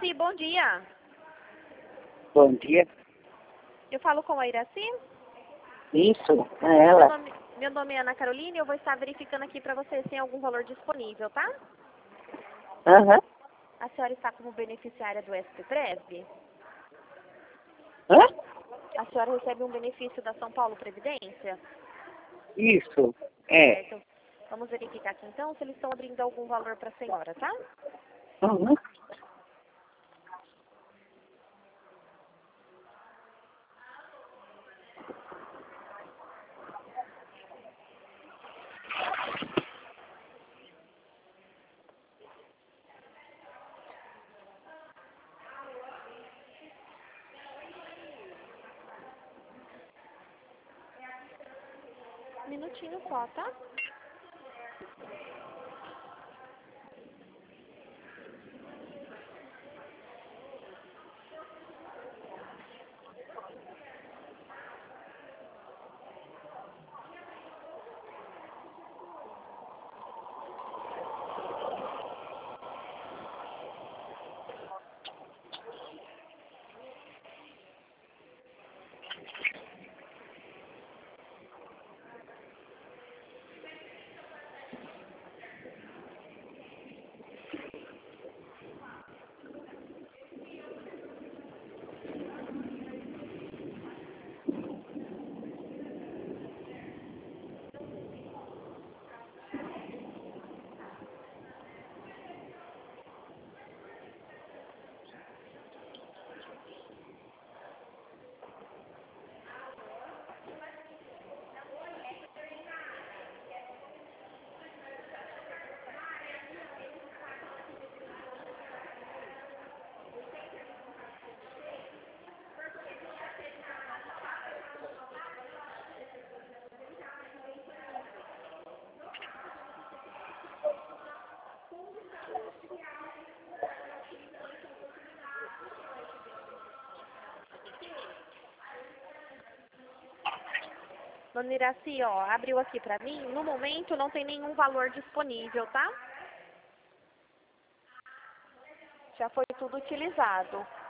Iraci, bom dia. Bom dia. Eu falo com a Iraci? Isso, é ela. Meu nome é Ana Carolina e eu vou estar verificando aqui para você se tem algum valor disponível, tá? Aham. A senhora está como beneficiária do SPPREV? Hã? A senhora recebe um benefício da São Paulo Previdência? Isso, é. Certo. Vamos verificar aqui então se eles estão abrindo algum valor para a senhora, tá? Uhum. Um minutinho só, tá? Dona Iraci, ó, abriu aqui pra mim. No momento não tem nenhum valor disponível, tá? Já foi tudo utilizado.